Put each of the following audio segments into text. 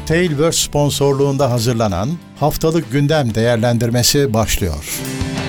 Tailverse sponsorluğunda hazırlanan Haftalık Gündem Değerlendirmesi başlıyor.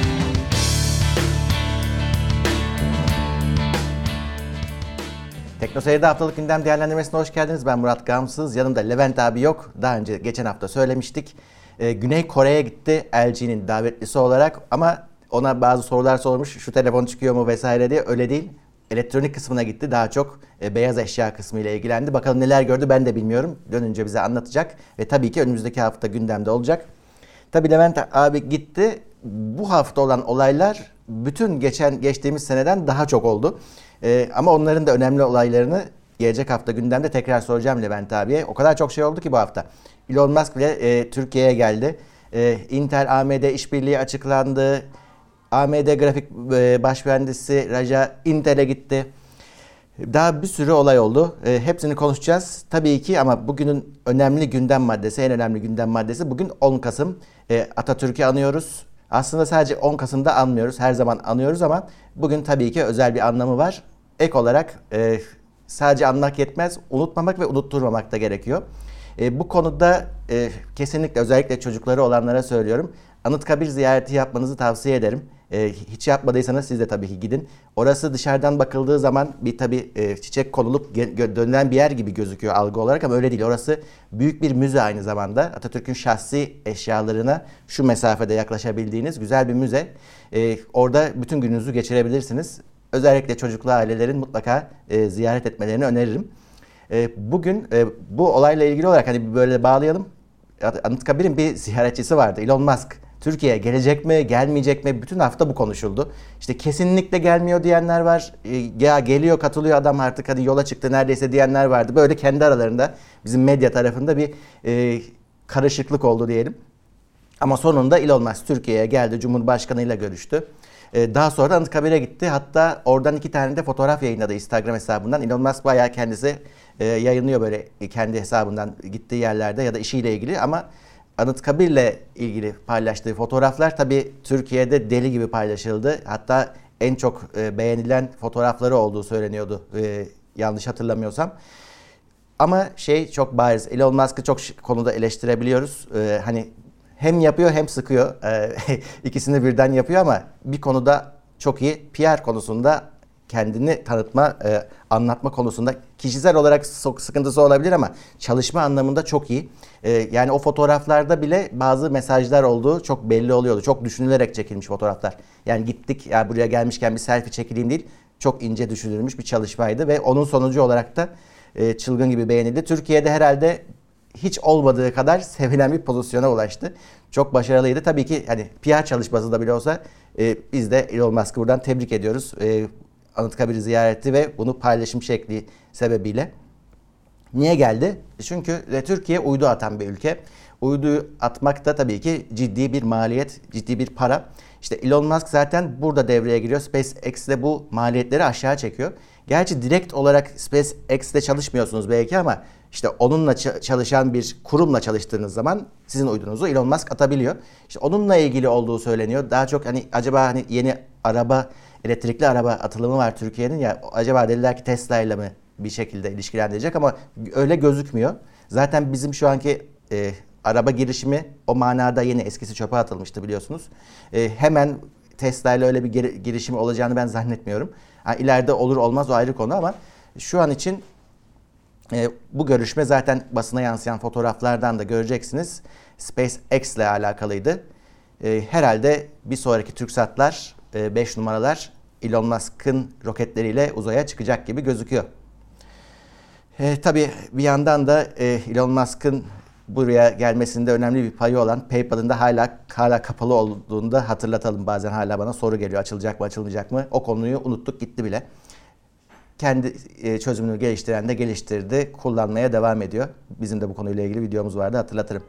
Teknoseyir'de Haftalık Gündem Değerlendirmesi'ne hoş geldiniz. Ben Murat Gamsız. Yanımda Levent abi yok. Daha önce geçen hafta söylemiştik. Güney Kore'ye gitti LG'nin davetlisi olarak ama ona bazı sorular sormuş. Şu telefon çıkıyor mu vesaire diye. Öyle değil. Elektronik kısmına gitti. Daha çok beyaz eşya kısmı ile ilgilendi. Bakalım neler gördü ben de bilmiyorum. Dönünce bize anlatacak. Ve tabii ki önümüzdeki hafta gündemde olacak. Tabii Levent abi gitti. Bu hafta olan olaylar bütün geçtiğimiz seneden daha çok oldu. Ama onların da önemli olaylarını gelecek hafta gündemde tekrar soracağım Levent abiye. O kadar çok şey oldu ki bu hafta. Elon Musk bile Türkiye'ye geldi. Intel AMD işbirliği açıklandı. AMD grafik baş mühendisi Raja Intel'e gitti. Daha bir sürü olay oldu. Hepsini konuşacağız. Tabii ki ama bugünün önemli gündem maddesi, en önemli gündem maddesi bugün 10 Kasım. Atatürk'ü anıyoruz. Aslında sadece 10 Kasım'da anmıyoruz. Her zaman anıyoruz ama bugün tabii ki özel bir anlamı var. Ek olarak sadece anmak yetmez, unutmamak ve unutturmamak da gerekiyor. Bu konuda kesinlikle özellikle çocukları olanlara söylüyorum. Anıtkabir ziyareti yapmanızı tavsiye ederim. Hiç yapmadıysanız siz de tabii ki gidin. Orası dışarıdan bakıldığı zaman bir tabii çiçek konulup dönülen bir yer gibi gözüküyor algı olarak ama öyle değil. Orası büyük bir müze aynı zamanda. Atatürk'ün şahsi eşyalarına şu mesafede yaklaşabildiğiniz güzel bir müze. Orada bütün gününüzü geçirebilirsiniz. Özellikle çocuklu ailelerin mutlaka ziyaret etmelerini öneririm. Bugün bu olayla ilgili olarak hani böyle bağlayalım. Anıtkabir'in bir ziyaretçisi vardı, Elon Musk. Türkiye'ye gelecek mi, gelmeyecek mi? Bütün hafta bu konuşuldu. İşte kesinlikle gelmiyor diyenler var. Ya geliyor, katılıyor adam artık hadi yola çıktı neredeyse diyenler vardı. Böyle kendi aralarında bizim medya tarafında bir karışıklık oldu diyelim. Ama sonunda Elon Musk Türkiye'ye geldi, Cumhurbaşkanı'yla görüştü. Daha sonra Anıtkabir'e gitti. Hatta oradan 2 tane de fotoğraf yayınladı Instagram hesabından. Elon Musk bayağı kendisi yayınlıyor böyle kendi hesabından gittiği yerlerde ya da işiyle ilgili ama Anıtkabir'le ilgili paylaştığı fotoğraflar tabii Türkiye'de deli gibi paylaşıldı. Hatta en çok beğenilen fotoğrafları olduğu söyleniyordu yanlış hatırlamıyorsam. Ama çok bariz. Elon Musk'ı çok konuda eleştirebiliyoruz. Hani hem yapıyor hem sıkıyor. İkisini birden yapıyor ama bir konuda çok iyi. PR konusunda kendini tanıtma, anlatma konusunda kişisel olarak sıkıntısı olabilir ama çalışma anlamında çok iyi. Yani o fotoğraflarda bile bazı mesajlar olduğu çok belli oluyordu. Çok düşünülerek çekilmiş fotoğraflar. Yani gittik ya buraya gelmişken bir selfie çekileyim değil. Çok ince düşünülmüş bir çalışmaydı ve onun sonucu olarak da çılgın gibi beğenildi. Türkiye'de herhalde hiç olmadığı kadar sevilen bir pozisyona ulaştı. Çok başarılıydı. Tabii ki hani PR çalışması da bile olsa biz de Elon Musk'ı buradan tebrik ediyoruz. Anıtkabir ziyareti ve bunu paylaşım şekli sebebiyle. Niye geldi? Çünkü Türkiye uydu atan bir ülke. Uydu atmak da tabii ki ciddi bir maliyet, ciddi bir para. İşte Elon Musk zaten burada devreye giriyor. SpaceX de bu maliyetleri aşağı çekiyor. Gerçi direkt olarak SpaceX'te çalışmıyorsunuz belki ama işte onunla çalışan bir kurumla çalıştığınız zaman sizin uydunuzu Elon Musk atabiliyor. İşte onunla ilgili olduğu söyleniyor. Daha çok hani acaba hani yeni elektrikli araba atılımı var Türkiye'nin ya acaba dediler ki Tesla ile mi bir şekilde ilişkilendirecek ama öyle gözükmüyor. Zaten bizim şu anki araba girişimi o manada yeni eskisi çöpe atılmıştı biliyorsunuz. Hemen Tesla ile öyle bir girişimi olacağını ben zannetmiyorum. Yani ileride olur olmaz o ayrı konu ama şu an için bu görüşme zaten basına yansıyan fotoğraflardan da göreceksiniz. SpaceX ile alakalıydı. Herhalde bir sonraki TürkSatlar 5 numaralar Elon Musk'ın roketleriyle uzaya çıkacak gibi gözüküyor. Tabii bir yandan da Elon Musk'ın buraya gelmesinde önemli bir payı olan PayPal'ın da hala kapalı olduğunu da hatırlatalım. Bazen hala bana soru geliyor açılacak mı açılmayacak mı? O konuyu unuttuk gitti bile. Kendi çözümünü geliştiren de geliştirdi. Kullanmaya devam ediyor. Bizim de bu konuyla ilgili videomuz vardı hatırlatırım.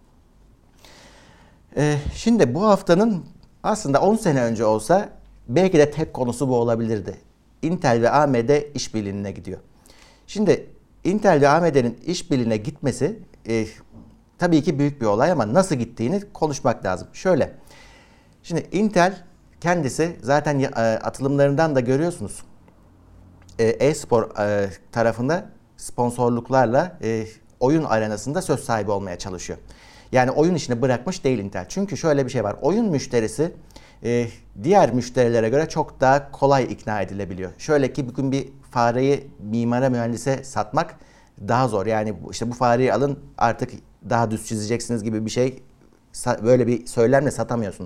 Şimdi bu haftanın aslında 10 sene önce olsa belki de tek konusu bu olabilirdi. Intel ve AMD işbirliğine gidiyor. Şimdi Intel ve AMD'nin işbirliğine gitmesi tabii ki büyük bir olay ama nasıl gittiğini konuşmak lazım. Şöyle, şimdi Intel kendisi zaten atılımlarından da görüyorsunuz. E-spor tarafında sponsorluklarla oyun arenasında söz sahibi olmaya çalışıyor. Yani oyun işini bırakmış değil Intel. Çünkü şöyle bir şey var. Oyun müşterisi diğer müşterilere göre çok daha kolay ikna edilebiliyor. Şöyle ki bugün bir fareyi mimara mühendise satmak daha zor. Yani işte bu fareyi alın artık daha düz çizeceksiniz gibi bir şey, böyle bir söylemle satamıyorsunuz.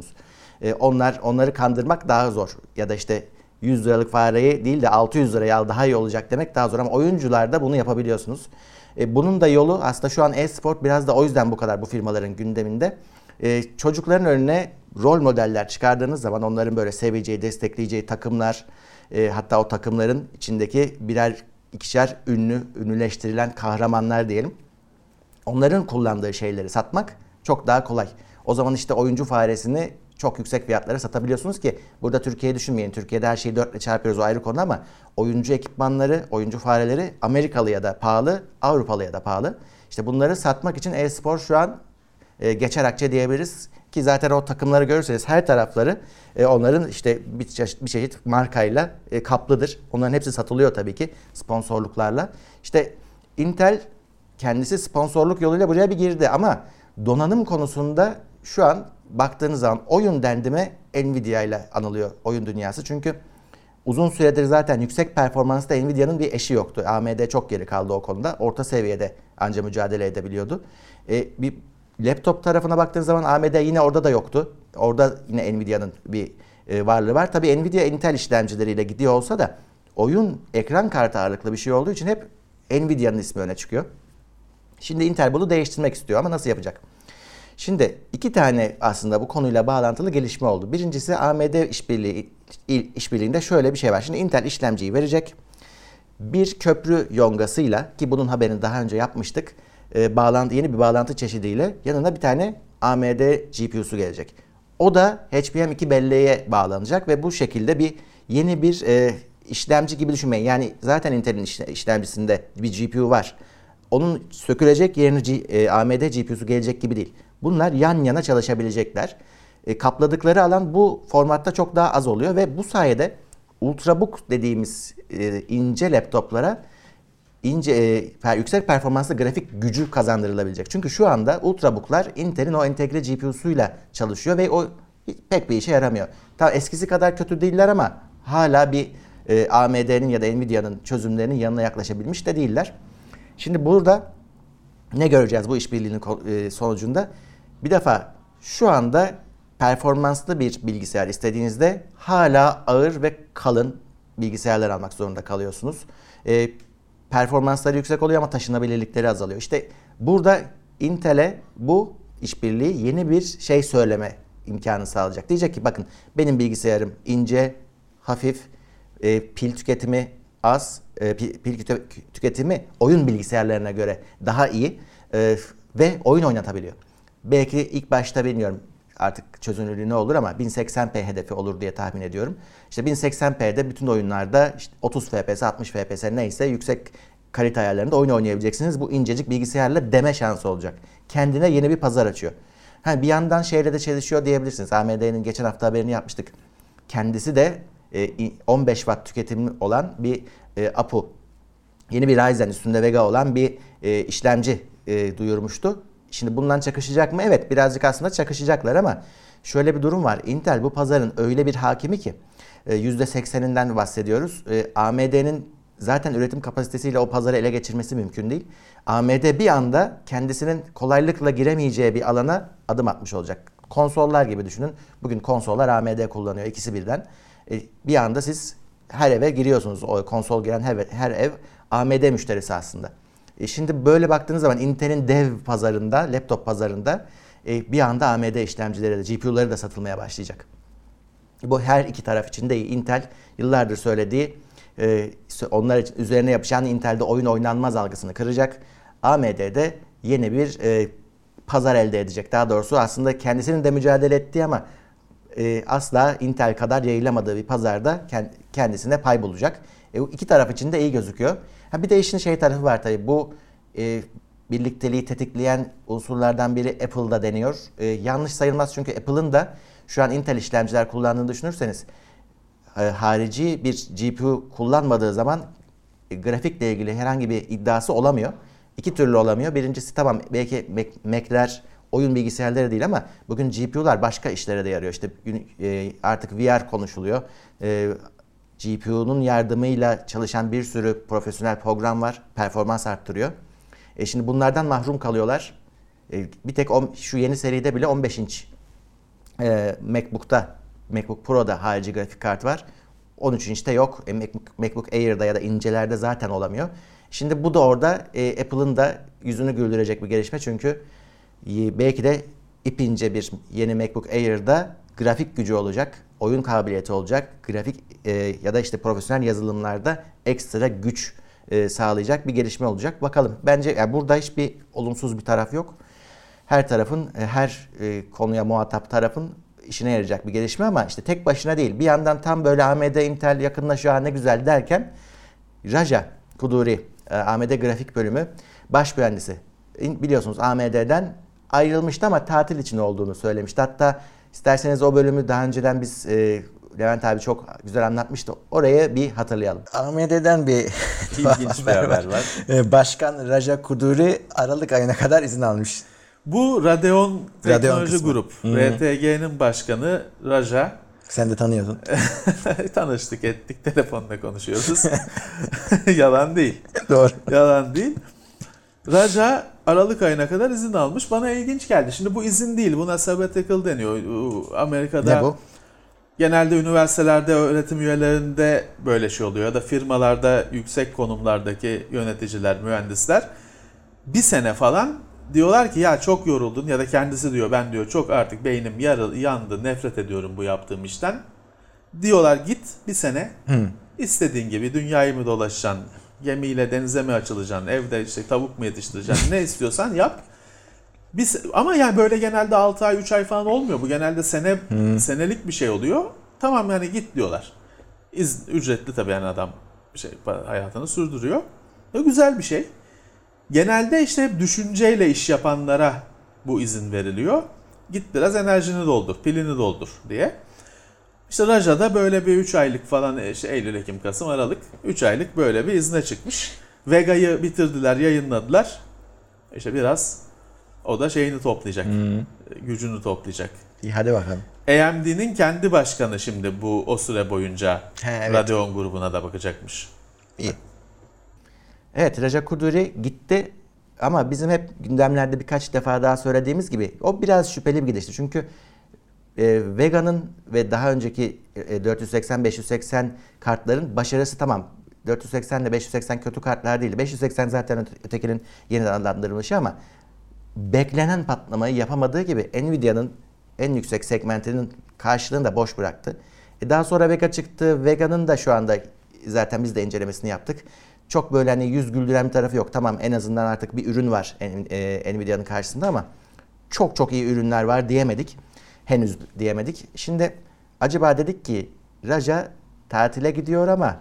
Onları kandırmak daha zor. Ya da işte 100 liralık fareyi değil de 600 liraya al daha iyi olacak demek daha zor ama oyuncularda bunu yapabiliyorsunuz. Bunun da yolu aslında şu an e-spor biraz da o yüzden bu kadar bu firmaların gündeminde. Çocukların önüne rol modeller çıkardığınız zaman onların böyle seveceği, destekleyeceği takımlar, hatta o takımların içindeki birer ikişer ünlüleştirilen kahramanlar diyelim. Onların kullandığı şeyleri satmak çok daha kolay. O zaman işte oyuncu faresini çok yüksek fiyatlara satabiliyorsunuz ki burada Türkiye'yi düşünmeyin. Türkiye'de her şeyi 4 ile çarpıyoruz, o ayrı konu ama oyuncu ekipmanları, oyuncu fareleri Amerikalıya da pahalı, Avrupalıya da pahalı. İşte bunları satmak için e-spor şu an geçer akçe diyebiliriz ki zaten o takımları görürseniz her tarafları onların işte bir çeşit markayla kaplıdır. Onların hepsi satılıyor tabii ki sponsorluklarla. İşte Intel kendisi sponsorluk yoluyla buraya bir girdi ama donanım konusunda şu an baktığınız zaman oyun dendi mi Nvidia ile anılıyor oyun dünyası. Çünkü uzun süredir zaten yüksek performansta Nvidia'nın bir eşi yoktu. AMD çok geri kaldı o konuda. Orta seviyede anca mücadele edebiliyordu. Bir laptop tarafına baktığınız zaman AMD yine orada da yoktu. Orada yine Nvidia'nın bir varlığı var. Tabii Nvidia Intel işlemcileriyle gidiyor olsa da oyun ekran kartı ağırlıklı bir şey olduğu için hep Nvidia'nın ismi öne çıkıyor. Şimdi Intel bunu değiştirmek istiyor ama nasıl yapacak? Şimdi iki tane aslında bu konuyla bağlantılı gelişme oldu. Birincisi AMD işbirliğinde şöyle bir şey var. Şimdi Intel işlemciyi verecek. Bir köprü yongasıyla ki bunun haberini daha önce yapmıştık. Yeni bir bağlantı çeşidiyle yanına bir tane AMD GPU'su gelecek. O da HBM2 belleğe bağlanacak ve bu şekilde yeni bir işlemci gibi düşünmeyin. Yani zaten Intel'in işlemcisinde bir GPU var. Onun sökülecek yerine AMD GPU'su gelecek gibi değil. Bunlar yan yana çalışabilecekler. Kapladıkları alan bu formatta çok daha az oluyor ve bu sayede Ultrabook dediğimiz ince laptoplara yüksek performanslı grafik gücü kazandırılabilecek. Çünkü şu anda Ultrabook'lar Intel'in o entegre GPU'suyla çalışıyor ve o pek bir işe yaramıyor. Tabii eskisi kadar kötü değiller ama hala bir AMD'nin ya da Nvidia'nın çözümlerinin yanına yaklaşabilmiş de değiller. Şimdi burada ne göreceğiz bu işbirliğinin sonucunda? Bir defa şu anda performanslı bir bilgisayar istediğinizde hala ağır ve kalın bilgisayarlar almak zorunda kalıyorsunuz. Performansları yüksek oluyor ama taşınabilirlikleri azalıyor. İşte burada Intel'e bu işbirliği yeni bir şey söyleme imkanı sağlayacak. Diyecek ki bakın benim bilgisayarım ince, hafif, pil tüketimi az, pil tüketimi oyun bilgisayarlarına göre daha iyi ve oyun oynatabiliyor. Belki ilk başta bilmiyorum artık çözünürlüğü ne olur ama 1080p hedefi olur diye tahmin ediyorum. İşte 1080p'de bütün oyunlarda işte 30 FPS, 60 FPS neyse yüksek kalite ayarlarında oyun oynayabileceksiniz. Bu incecik bilgisayarla deme şansı olacak. Kendine yeni bir pazar açıyor. Bir yandan şeyle de çalışıyor diyebilirsiniz. AMD'nin geçen hafta haberini yapmıştık. Kendisi de 15 watt tüketimi olan bir APU. Yeni bir Ryzen üstünde Vega olan bir işlemci duyurmuştu. Şimdi bundan çakışacak mı? Evet, birazcık aslında çakışacaklar ama şöyle bir durum var. Intel bu pazarın öyle bir hakimi ki %80'inden bahsediyoruz. AMD'nin zaten üretim kapasitesiyle o pazarı ele geçirmesi mümkün değil. AMD bir anda kendisinin kolaylıkla giremeyeceği bir alana adım atmış olacak. Konsollar gibi düşünün. Bugün konsollar AMD kullanıyor, ikisi birden. Bir anda siz her eve giriyorsunuz. O konsol giren her ev AMD müşterisi aslında. Şimdi böyle baktığınız zaman Intel'in dev pazarında, laptop pazarında bir anda AMD işlemcileri de, GPU'ları da satılmaya başlayacak. Bu her iki taraf için de iyi. Intel yıllardır söylediği, onlar için üzerine yapışan Intel'de oyun oynanmaz algısını kıracak. AMD'de yeni bir pazar elde edecek. Daha doğrusu aslında kendisinin de mücadele ettiği ama asla Intel kadar yayılamadığı bir pazarda kendisine pay bulacak. İki taraf için de iyi gözüküyor. Bir de işin tarafı var tabii. Bu birlikteliği tetikleyen unsurlardan biri Apple'da deniyor. Yanlış sayılmaz çünkü Apple'ın da şu an Intel işlemciler kullandığını düşünürseniz harici bir GPU kullanmadığı zaman grafikle ilgili herhangi bir iddiası olamıyor. İki türlü olamıyor. Birincisi tamam belki Mac'ler oyun bilgisayarları değil ama bugün GPU'lar başka işlere de yarıyor. İşte artık VR konuşuluyor. GPU'nun yardımıyla çalışan bir sürü profesyonel program var. Performans arttırıyor. Şimdi bunlardan mahrum kalıyorlar. Bir tek şu yeni seride bile 15 inç MacBook Pro'da harici grafik kart var. 13 inçte yok. MacBook Air'da ya da incelerde zaten olamıyor. Şimdi bu da orada Apple'ın da yüzünü güldürecek bir gelişme. Çünkü belki de ipince bir yeni MacBook Air'da grafik gücü olacak, oyun kabiliyeti olacak, grafik ya da işte profesyonel yazılımlarda ekstra güç sağlayacak bir gelişme olacak. Bakalım. Bence yani burada hiçbir olumsuz bir taraf yok. Her tarafın, her konuya muhatap tarafın işine yarayacak bir gelişme ama işte tek başına değil. Bir yandan tam böyle AMD, Intel yakınlaşıyor ne güzel derken Raja Koduri, AMD grafik bölümü baş mühendisi. Biliyorsunuz AMD'den ayrılmıştı ama tatil için olduğunu söylemişti. Hatta isterseniz o bölümü daha önceden biz Levent abi çok güzel anlatmıştı. Oraya bir hatırlayalım. AMD'den bir İlginç bir haber var. Başkan Raja Koduri Aralık ayına kadar izin almış. Bu Radeon Teknoloji kısmı. Grup, RTG'nin başkanı Raja. Sen de tanıyordun. Tanıştık ettik, telefonla konuşuyoruz. Yalan değil. Doğru. Yalan değil. Raja Aralık ayına kadar izin almış. Bana ilginç geldi. Şimdi bu izin değil, buna sabbatical deniyor. Amerika'da Ne bu? genelde üniversitelerde öğretim üyelerinde böyle şey oluyor. Ya da firmalarda yüksek konumlardaki yöneticiler, mühendisler bir sene falan diyorlar ki ya çok yoruldun ya da kendisi diyor ben diyor çok artık beynim yandı, nefret ediyorum bu yaptığım işten. Diyorlar git bir sene istediğin gibi dünyayı mı dolaşacaksın, gemiyle denize mi açılacaksın, evde işte tavuk mu yetiştireceksin, ne istiyorsan yap. Ama yani böyle genelde 6 ay 3 ay falan olmuyor. Bu genelde senelik bir şey oluyor. Tamam yani git diyorlar. Ücretli tabii yani adam hayatını sürdürüyor. Güzel bir şey. Genelde işte hep düşünceyle iş yapanlara bu izin veriliyor. Git biraz enerjini doldur, pilini doldur diye. İşte Raja'da böyle bir 3 aylık falan işte Eylül, Ekim, Kasım, Aralık 3 aylık böyle bir izne çıkmış. Vega'yı bitirdiler, yayınladılar. İşte biraz o da şeyini toplayacak, gücünü toplayacak. İyi hadi bakalım. AMD'nin kendi başkanı şimdi o süre boyunca Evet. Radeon grubuna da bakacakmış. İyi. Evet, Raja Koduri gitti ama bizim hep gündemlerde birkaç defa daha söylediğimiz gibi o biraz şüpheli bir gidişti. Çünkü Vega'nın ve daha önceki 480-580 kartların başarısı tamam. 480 ile 580 kötü kartlar değil. 580 zaten ötekinin yeniden adlandırılmışı ama beklenen patlamayı yapamadığı gibi Nvidia'nın en yüksek segmentinin karşılığını da boş bıraktı. Daha sonra Vega çıktı. Vega'nın da şu anda zaten biz de incelemesini yaptık. Çok böyle hani yüz güldüren bir tarafı yok. Tamam en azından artık bir ürün var Nvidia'nın karşısında ama çok çok iyi ürünler var diyemedik. Henüz diyemedik. Şimdi acaba dedik ki Raja tatile gidiyor ama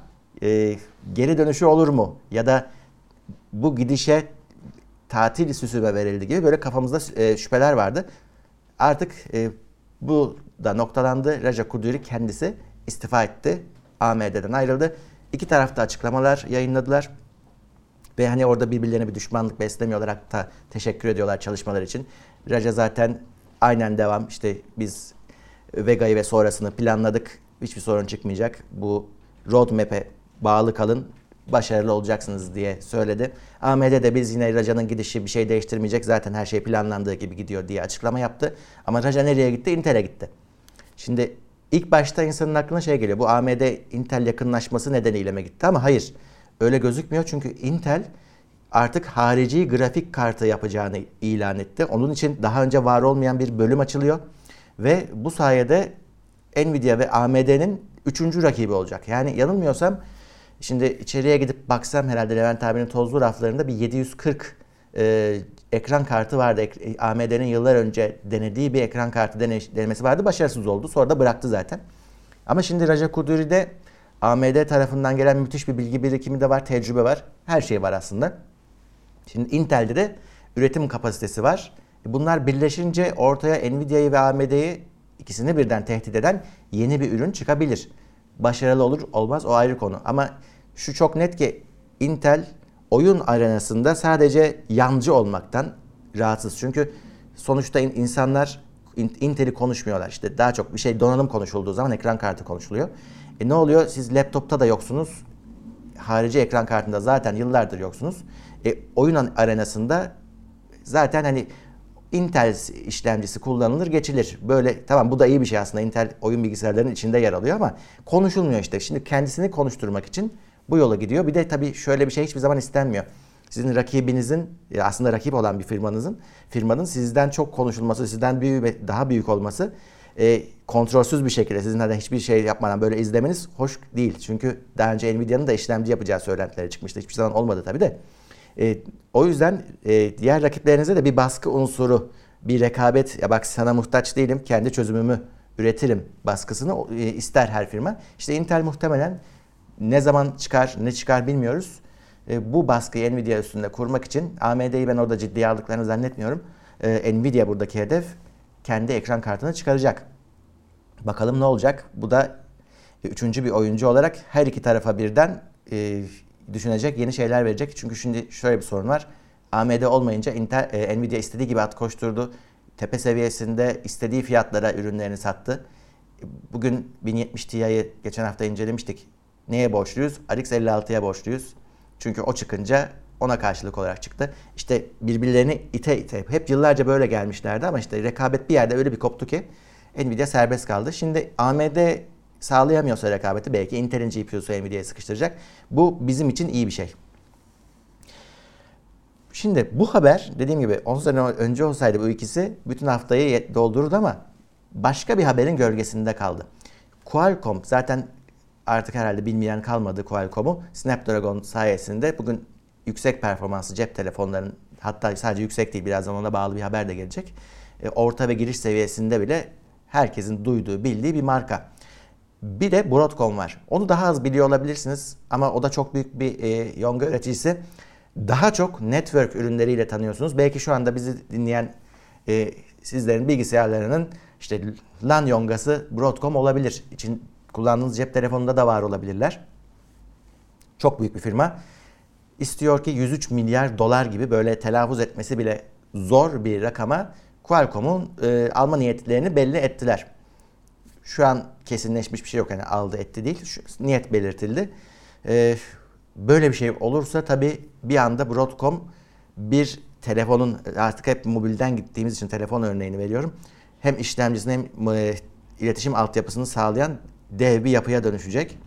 geri dönüşü olur mu? Ya da bu gidişe tatil süsüme verildi gibi böyle kafamızda şüpheler vardı. Artık bu da noktalandı. Raja Koduri kendisi istifa etti. AMD'den ayrıldı. İki tarafta açıklamalar yayınladılar. Ve hani orada birbirlerine bir düşmanlık beslemiyorlar. Hatta teşekkür ediyorlar çalışmalar için. Raja zaten aynen devam. İşte biz Vega'yı ve sonrasını planladık. Hiçbir sorun çıkmayacak. Bu roadmap'e bağlı kalın. Başarılı olacaksınız diye söyledi. AMD de biz yine Raja'nın gidişi bir şey değiştirmeyecek. Zaten her şey planlandığı gibi gidiyor diye açıklama yaptı. Ama Raja nereye gitti? Intel'e gitti. Şimdi ilk başta insanın aklına şey geliyor. Bu AMD-Intel yakınlaşması nedeniyle mi gitti? Ama hayır. Öyle gözükmüyor. Çünkü Intel artık harici grafik kartı yapacağını ilan etti. Onun için daha önce var olmayan bir bölüm açılıyor. Ve bu sayede Nvidia ve AMD'nin 3. rakibi olacak. Yani yanılmıyorsam şimdi içeriye gidip baksam herhalde Levent abinin tozlu raflarında bir 740 ekran kartı vardı. AMD'nin yıllar önce denediği bir ekran kartı denemesi vardı. Başarısız oldu. Sonra da bıraktı zaten. Ama şimdi Raja Koduri'de AMD tarafından gelen müthiş bir bilgi birikimi de var. Tecrübe var. Her şey var aslında. Şimdi Intel'de de üretim kapasitesi var. Bunlar birleşince ortaya Nvidia'yı ve AMD'yi ikisini birden tehdit eden yeni bir ürün çıkabilir. Başarılı olur olmaz o ayrı konu. Ama şu çok net ki Intel oyun arenasında sadece yancı olmaktan rahatsız. Çünkü sonuçta insanlar Intel'i konuşmuyorlar. İşte daha çok bir şey donanım konuşulduğu zaman ekran kartı konuşuluyor. Ne oluyor? Siz laptopta da yoksunuz. Harici ekran kartında zaten yıllardır yoksunuz. Oyun arenasında zaten hani Intel işlemcisi kullanılır geçilir. Böyle tamam, bu da iyi bir şey aslında. Intel oyun bilgisayarlarının içinde yer alıyor ama konuşulmuyor işte. Şimdi kendisini konuşturmak için bu yola gidiyor. Bir de tabii şöyle bir şey hiçbir zaman istenmiyor. Sizin rakibinizin, aslında rakip olan bir firmanın sizden çok konuşulması, sizden daha büyük olması, kontrolsüz bir şekilde sizin hiçbir şey yapmadan böyle izlemeniz hoş değil. Çünkü daha önce Nvidia'nın da işlemci yapacağı söylentileri çıkmıştı. Hiçbir zaman olmadı tabii de. O yüzden diğer rakiplerinize de bir baskı unsuru, bir rekabet, ya bak sana muhtaç değilim, kendi çözümümü üretirim baskısını ister her firma. İşte Intel muhtemelen ne zaman çıkar, ne çıkar bilmiyoruz. Bu baskıyı Nvidia üstünde kurmak için AMD'yi ben orada ciddiye aldıklarını zannetmiyorum. Nvidia buradaki hedef, kendi ekran kartını çıkaracak. Bakalım ne olacak? Bu da üçüncü bir oyuncu olarak her iki tarafa birden düşünecek, yeni şeyler verecek. Çünkü şimdi şöyle bir sorun var. AMD olmayınca Nvidia istediği gibi at koşturdu. Tepe seviyesinde istediği fiyatlara ürünlerini sattı. Bugün 1070 Ti'yi geçen hafta incelemiştik. Neye borçluyuz? RX 56'ya borçluyuz. Çünkü o çıkınca ona karşılık olarak çıktı. İşte birbirlerini ite ite hep yıllarca böyle gelmişlerdi ama işte rekabet bir yerde öyle bir koptu ki Nvidia serbest kaldı. Şimdi AMD sağlayamıyorsa rekabeti belki Intel'in GPU'su Nvidia'ya sıkıştıracak. Bu bizim için iyi bir şey. Şimdi bu haber dediğim gibi 10 sene önce olsaydı bu ikisi bütün haftayı doldururdu ama başka bir haberin gölgesinde kaldı. Qualcomm, zaten artık herhalde bilmeyen kalmadı Qualcomm'u. Snapdragon sayesinde bugün yüksek performanslı cep telefonlarının, hatta sadece yüksek değil, birazdan ona bağlı bir haber de gelecek, orta ve giriş seviyesinde bile herkesin duyduğu, bildiği bir marka. Bir de Broadcom var. Onu daha az biliyor olabilirsiniz ama o da çok büyük bir yonga üreticisi. Daha çok network ürünleriyle tanıyorsunuz. Belki şu anda bizi dinleyen sizlerin bilgisayarlarının işte LAN yongası Broadcom olabilir. İçin kullandığınız cep telefonunda da var olabilirler. Çok büyük bir firma. İstiyor ki 103 milyar dolar gibi böyle telaffuz etmesi bile zor bir rakama Qualcomm'un alma niyetlerini belli ettiler. Şu an kesinleşmiş bir şey yok. Yani aldı etti değil. Niyet belirtildi. Böyle bir şey olursa tabii bir anda Broadcom bir telefonun, artık hep mobilden gittiğimiz için telefon örneğini veriyorum, hem işlemcisini hem iletişim altyapısını sağlayan dev bir yapıya dönüşecek.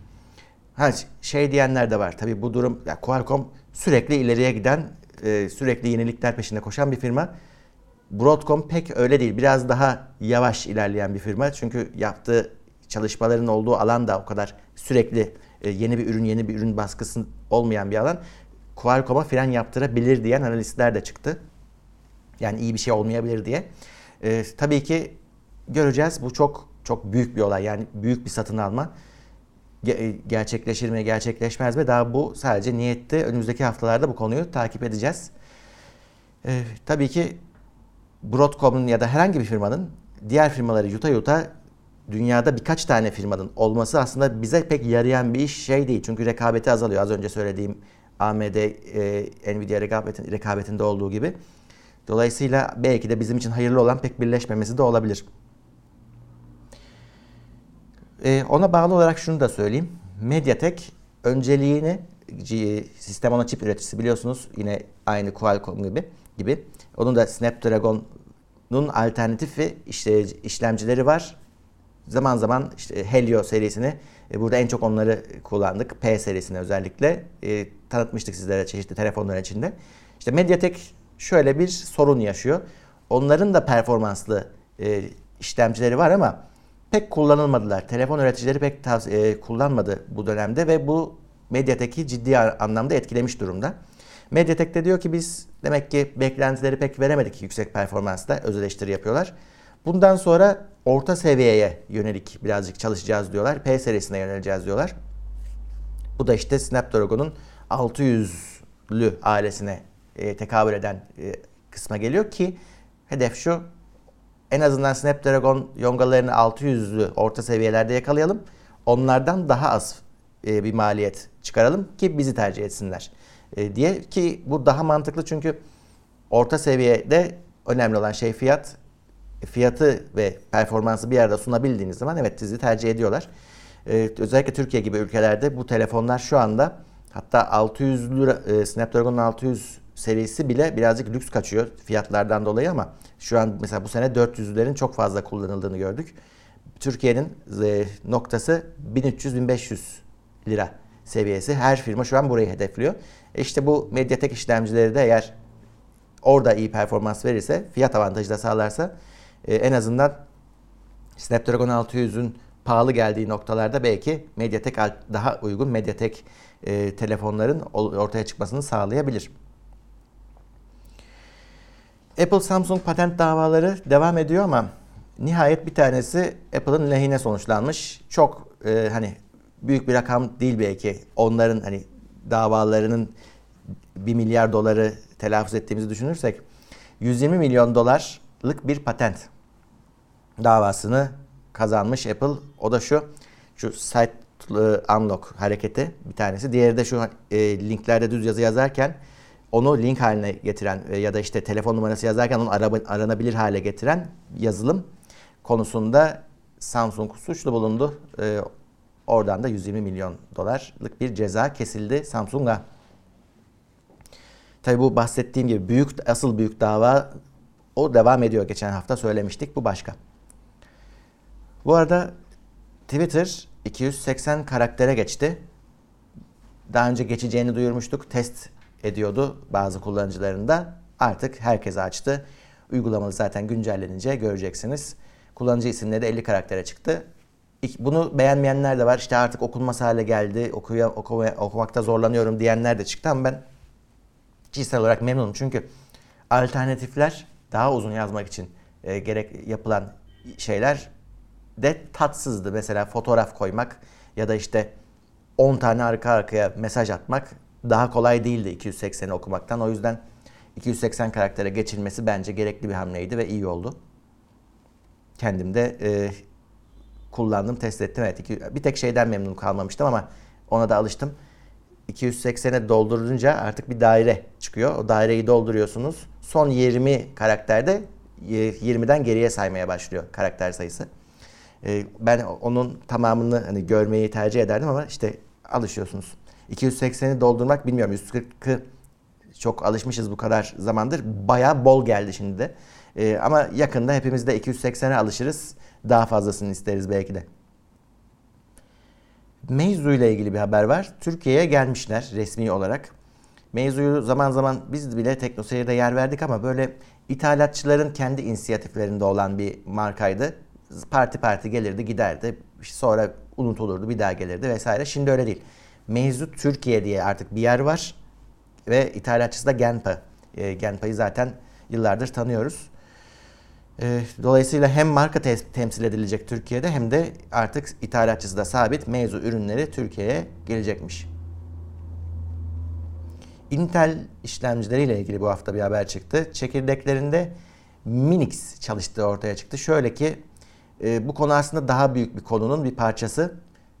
Şey diyenler de var. Tabii bu durum, ya Qualcomm sürekli ileriye giden, sürekli yenilikler peşinde koşan bir firma. Broadcom pek öyle değil. Biraz daha yavaş ilerleyen bir firma. Çünkü yaptığı çalışmaların olduğu alan da o kadar sürekli yeni bir ürün baskısı olmayan bir alan. Qualcomm'a fren yaptırabilir diyen analistler de çıktı. Yani iyi bir şey olmayabilir diye. Tabii ki göreceğiz. Bu çok çok büyük bir olay. Yani büyük bir satın alma. Gerçekleşir mi, gerçekleşmez mi? Daha bu sadece niyette. Önümüzdeki haftalarda bu konuyu takip edeceğiz. Tabii ki Broadcom'un ya da herhangi bir firmanın diğer firmaları yuta dünyada birkaç tane firmanın olması aslında bize pek yarayan bir şey değil. Çünkü rekabeti azalıyor. Az önce söylediğim AMD, Nvidia rekabetinde olduğu gibi. Dolayısıyla belki de bizim için hayırlı olan pek birleşmemesi de olabilir. Ona bağlı olarak şunu da söyleyeyim. MediaTek önceliğini, sistem ona çip üreticisi biliyorsunuz, yine aynı Qualcomm gibi. Onun da Snapdragon'un alternatifi işlemcileri var. Zaman zaman işte Helio serisini, burada en çok onları kullandık. P serisini özellikle tanıtmıştık sizlere çeşitli telefonların içinde. İşte MediaTek şöyle bir sorun yaşıyor. Onların da performanslı işlemcileri var ama pek kullanılmadılar. Telefon üreticileri pek kullanmadı bu dönemde ve bu MediaTek'i ciddi anlamda etkilemiş durumda. MediaTek de diyor ki biz demek ki beklentileri pek veremedik yüksek performansla, öz eleştiri yapıyorlar. Bundan sonra orta seviyeye yönelik birazcık çalışacağız diyorlar. P serisine yöneleceğiz diyorlar. Bu da işte Snapdragon'un 600'lü ailesine tekabül eden kısma geliyor ki hedef şu: en azından Snapdragon yongalarını 600'lü orta seviyelerde yakalayalım. Onlardan daha az bir maliyet çıkaralım ki bizi tercih etsinler. diye, ki bu daha mantıklı çünkü orta seviyede önemli olan şey fiyat. Fiyatı ve performansı bir arada sunabildiğiniz zaman evet sizi tercih ediyorlar. Özellikle Türkiye gibi ülkelerde bu telefonlar şu anda, hatta 600 lira Snapdragon 600 serisi bile birazcık lüks kaçıyor fiyatlardan dolayı, ama şu an mesela bu sene 400'lerin çok fazla kullanıldığını gördük. Türkiye'nin noktası 1300-1500 lira seviyesi. Her firma şu an burayı hedefliyor. İşte bu Mediatek işlemcileri de eğer orada iyi performans verirse, fiyat avantajı da sağlarsa, en azından Snapdragon 600'ün pahalı geldiği noktalarda belki Mediatek daha uygun Mediatek telefonların ortaya çıkmasını sağlayabilir. Apple Samsung patent davaları devam ediyor ama nihayet bir tanesi Apple'ın lehine sonuçlanmış. Çok hani büyük bir rakam değil belki. Onların hani davalarının 1 milyar doları telaffuz ettiğimizi düşünürsek, 120 milyon dolarlık bir patent davasını kazanmış Apple. O da şu site unlock hareketi bir tanesi. Diğeri de şu linklerde düz yazı yazarken onu link haline getiren ya da işte telefon numarası yazarken onu aranabilir hale getiren yazılım konusunda Samsung suçlu bulundu. Oradan da 120 milyon dolarlık bir ceza kesildi Samsung'a. Tabii bu bahsettiğim gibi asıl büyük dava o devam ediyor. Geçen hafta söylemiştik. Bu başka. Bu arada Twitter 280 karaktere geçti. Daha önce geçeceğini duyurmuştuk. Test ediyordu bazı kullanıcılarında. Artık herkese açtı. Uygulamalı zaten güncellenince göreceksiniz. Kullanıcı isimleri de 50 karaktere çıktı. Bunu beğenmeyenler de var. İşte artık okunmaz hale geldi. Okumakta zorlanıyorum diyenler de çıktı ama ben kişisel olarak memnunum. Çünkü alternatifler, daha uzun yazmak için gerek yapılan şeyler de tatsızdı. Mesela fotoğraf koymak ya da işte 10 tane arka arkaya mesaj atmak daha kolay değildi 280'i okumaktan. O yüzden 280 karaktere geçilmesi bence gerekli bir hamleydi ve iyi oldu. Kendim de kullandım, test ettim. Evet, bir tek şeyden memnun kalmamıştım ama ona da alıştım. 280'e doldurunca artık bir daire çıkıyor. O daireyi dolduruyorsunuz. Son 20 karakterde 20'den geriye saymaya başlıyor karakter sayısı. Ben onun tamamını hani görmeyi tercih ederdim ama işte alışıyorsunuz. 280'i doldurmak, bilmiyorum, 140'ı çok alışmışız bu kadar zamandır. Bayağı bol geldi şimdi de. Ama yakında hepimiz de 280'e alışırız. Daha fazlasını isteriz belki de. Meizu ile ilgili bir haber var. Türkiye'ye gelmişler resmi olarak. Meizu'yu zaman zaman biz bile TeknoSeyir'de yer verdik ama böyle ithalatçıların kendi inisiyatiflerinde olan bir markaydı. Parti gelirdi giderdi. Sonra unutulurdu, bir daha gelirdi vesaire. Şimdi öyle değil. Meizu Türkiye diye artık bir yer var. Ve ithalatçısı da Genpa. Genpa'yı zaten yıllardır tanıyoruz. Dolayısıyla hem marka temsil edilecek Türkiye'de hem de artık ithalatçısı da sabit. Meizu ürünleri Türkiye'ye gelecekmiş. Intel işlemcileriyle ilgili bu hafta bir haber çıktı. Çekirdeklerinde Minix çalıştığı ortaya çıktı. Şöyle ki bu konu aslında daha büyük bir konunun bir parçası.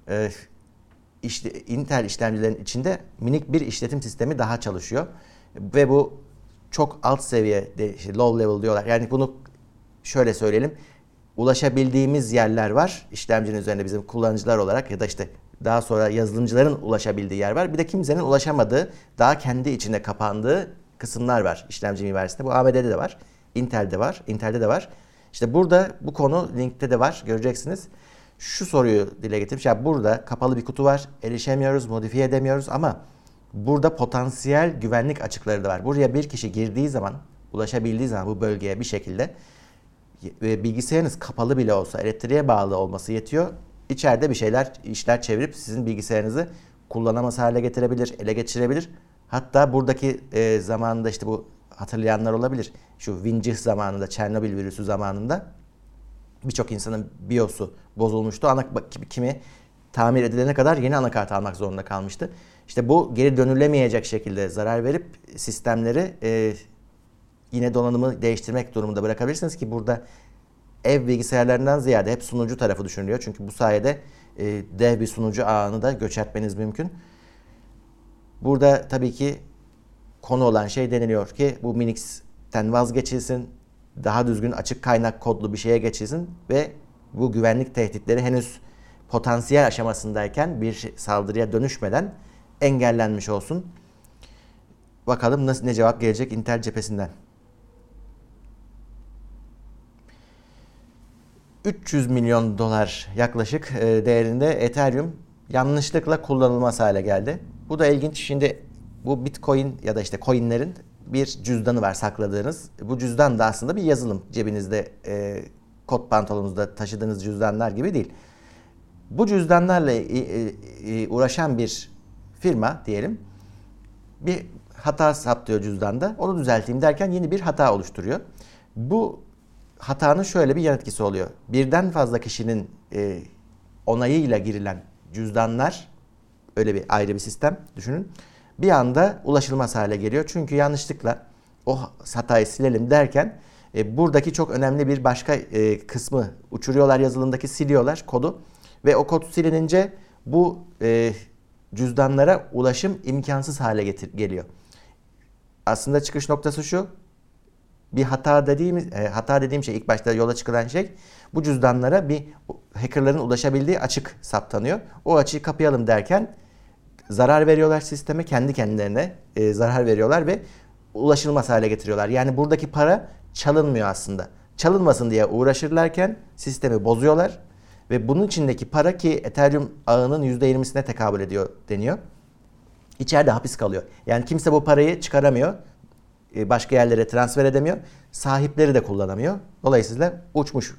Intel işlemcilerin içinde minik bir işletim sistemi daha çalışıyor. Ve bu çok alt seviye, low level diyorlar. Yani bunu şöyle söyleyelim. Ulaşabildiğimiz yerler var. İşlemcinin üzerinde bizim kullanıcılar olarak ya da işte daha sonra yazılımcıların ulaşabildiği yer var. Bir de kimsenin ulaşamadığı, daha kendi içinde kapandığı kısımlar var işlemci mimarisinde. Bu AMD'de de var. Intel'de de var. İşte burada bu konu linkte de var. Göreceksiniz. Şu soruyu dile getirmiş. Ya burada kapalı bir kutu var. Erişemiyoruz, modifiye edemiyoruz ama burada potansiyel güvenlik açıkları da var. Buraya bir kişi girdiği zaman, ulaşabildiği zaman bu bölgeye bir şekilde, bilgisayarınız kapalı bile olsa, elektriğe bağlı olması yetiyor. İçeride bir işler çevirip sizin bilgisayarınızı kullanamaz hale getirebilir, ele geçirebilir. Hatta buradaki zamanında işte bu hatırlayanlar olabilir. Şu Windows zamanında, Çernobil virüsü zamanında birçok insanın BIOS'u bozulmuştu. Kimi tamir edilene kadar yeni anakart almak zorunda kalmıştı. İşte bu geri dönülemeyecek şekilde zarar verip sistemleri yine donanımı değiştirmek durumunda bırakabilirsiniz ki burada ev bilgisayarlarından ziyade hep sunucu tarafı düşünülüyor. Çünkü bu sayede dev bir sunucu ağını da göç etmeniz mümkün. Burada tabii ki konu olan şey deniliyor ki bu Minix'ten vazgeçilsin, daha düzgün açık kaynak kodlu bir şeye geçilsin ve bu güvenlik tehditleri henüz potansiyel aşamasındayken bir saldırıya dönüşmeden engellenmiş olsun. Bakalım ne cevap gelecek Intel cephesinden. 300 milyon dolar yaklaşık değerinde Ethereum yanlışlıkla kullanılmaz hale geldi. Bu da ilginç. Şimdi bu Bitcoin ya da işte coinlerin bir cüzdanı var sakladığınız. Bu cüzdan da aslında bir yazılım. Cebinizde, kot pantolonunuzda taşıdığınız cüzdanlar gibi değil. Bu cüzdanlarla uğraşan bir firma diyelim bir hata saptıyor cüzdanda. Onu düzelteyim derken yeni bir hata oluşturuyor. Bu hatanın şöyle bir yan etkisi oluyor. Birden fazla kişinin onayıyla girilen cüzdanlar, öyle bir ayrı bir sistem düşünün, bir anda ulaşılmaz hale geliyor. Çünkü yanlışlıkla o hatayı silelim derken buradaki çok önemli bir başka kısmı uçuruyorlar, yazılımdaki siliyorlar kodu ve o kod silinince bu cüzdanlara ulaşım imkansız hale geliyor. Aslında çıkış noktası şu. Bir hata dediğim şey, ilk başta yola çıkılan şey, bu cüzdanlara bir hackerların ulaşabildiği açık saptanıyor. O açığı kapayalım derken zarar veriyorlar sisteme, kendi kendilerine zarar veriyorlar ve ulaşılmaz hale getiriyorlar. Yani buradaki para çalınmıyor aslında. Çalınmasın diye uğraşırlarken sistemi bozuyorlar ve bunun içindeki para, ki Ethereum ağının %20'sine tekabül ediyor deniyor, İçeride hapis kalıyor. Yani kimse bu parayı çıkaramıyor. Başka yerlere transfer edemiyor. Sahipleri de kullanamıyor. Dolayısıyla uçmuş,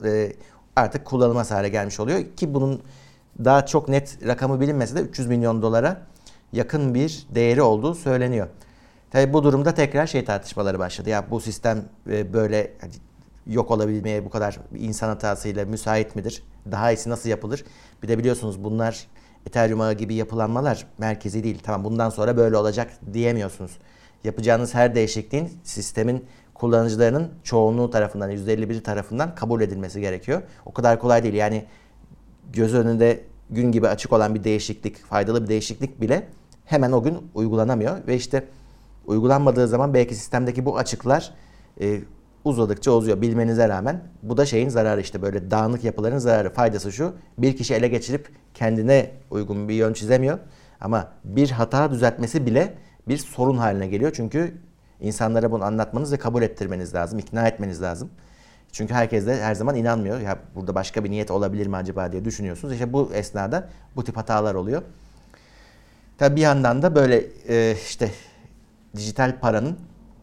artık kullanılmaz hale gelmiş oluyor. Ki bunun daha çok net rakamı bilinmese de 300 milyon dolara yakın bir değeri olduğu söyleniyor. Tabii bu durumda tekrar tartışmaları başladı. Ya bu sistem böyle yok olabilmeye bu kadar insan hatasıyla müsait midir? Daha iyisi nasıl yapılır? Bir de biliyorsunuz bunlar Ethereum ağı gibi yapılanmalar merkezi değil. Tamam, bundan sonra böyle olacak diyemiyorsunuz. Yapacağınız her değişikliğin sistemin kullanıcılarının çoğunluğu tarafından, %51 tarafından kabul edilmesi gerekiyor. O kadar kolay değil. Yani göz önünde gün gibi açık olan bir değişiklik, faydalı bir değişiklik bile hemen o gün uygulanamıyor. Ve işte uygulanmadığı zaman belki sistemdeki bu açıklar uzadıkça uzuyor bilmenize rağmen. Bu da şeyin zararı, işte böyle dağınık yapıların zararı. Faydası şu: bir kişi ele geçirip kendine uygun bir yön çizemiyor. Ama bir hata düzeltmesi bile bir sorun haline geliyor. Çünkü insanlara bunu anlatmanız ve kabul ettirmeniz lazım, ikna etmeniz lazım. Çünkü herkes de her zaman inanmıyor. Ya burada başka bir niyet olabilir mi acaba diye düşünüyorsunuz. İşte bu esnada bu tip hatalar oluyor. Tabii bir yandan da böyle işte dijital paranın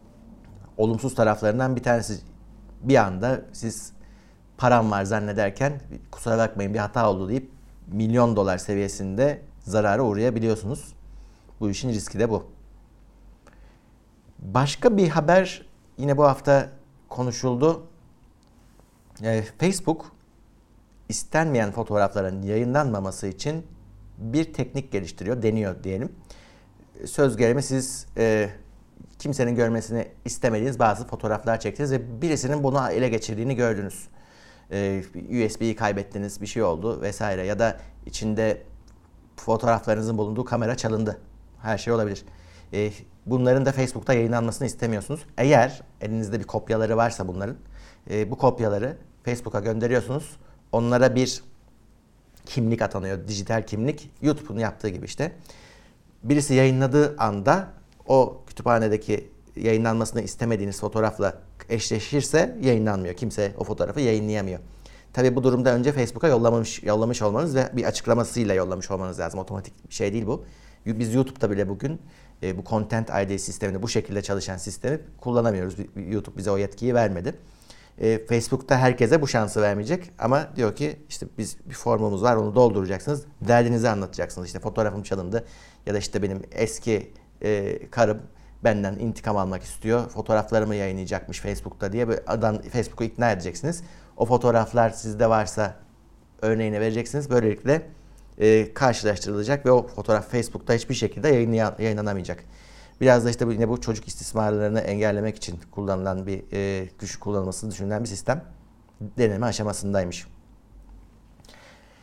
olumsuz taraflarından bir tanesi, bir anda siz param var zannederken kusura bakmayın bir hata oldu deyip milyon dolar seviyesinde zarara uğrayabiliyorsunuz. Bu işin riski de bu. Başka bir haber yine bu hafta konuşuldu. Facebook istenmeyen fotoğrafların yayınlanmaması için bir teknik geliştiriyor, deniyor diyelim. Söz gelimi siz kimsenin görmesini istemediğiniz bazı fotoğraflar çektiniz ve birisinin bunu ele geçirdiğini gördünüz. USB'yi kaybettiniz, bir şey oldu vesaire, ya da içinde fotoğraflarınızın bulunduğu kamera çalındı. Her şey olabilir. Bunların da Facebook'ta yayınlanmasını istemiyorsunuz. Eğer elinizde bir kopyaları varsa bunların, bu kopyaları Facebook'a gönderiyorsunuz. Onlara bir kimlik atanıyor, dijital kimlik. YouTube'un yaptığı gibi işte. Birisi yayınladığı anda o kütüphanedeki yayınlanmasını istemediğiniz fotoğrafla eşleşirse yayınlanmıyor. Kimse o fotoğrafı yayınlayamıyor. Tabii bu durumda önce Facebook'a yollamış olmanız ve bir açıklamasıyla yollamış olmanız lazım. Otomatik bir şey değil bu. Biz YouTube'da bile bugün bu Content ID sistemini, bu şekilde çalışan sistemi kullanamıyoruz. YouTube bize o yetkiyi vermedi. Facebook'ta herkese bu şansı vermeyecek ama diyor ki işte biz bir formumuz var, onu dolduracaksınız. Derdinizi anlatacaksınız. İşte fotoğrafım çalındı ya da işte benim eski karım benden intikam almak istiyor, fotoğraflarımı yayınlayacakmış Facebook'ta diye adam Facebook'u ikna edeceksiniz. O fotoğraflar sizde varsa örneğini vereceksiniz. Böylelikle karşılaştırılacak ve o fotoğraf Facebook'ta hiçbir şekilde yayınlanamayacak. Biraz da işte yine bu çocuk istismarlarını engellemek için kullanılan bir güç kullanılması düşünülen bir sistem deneme aşamasındaymış.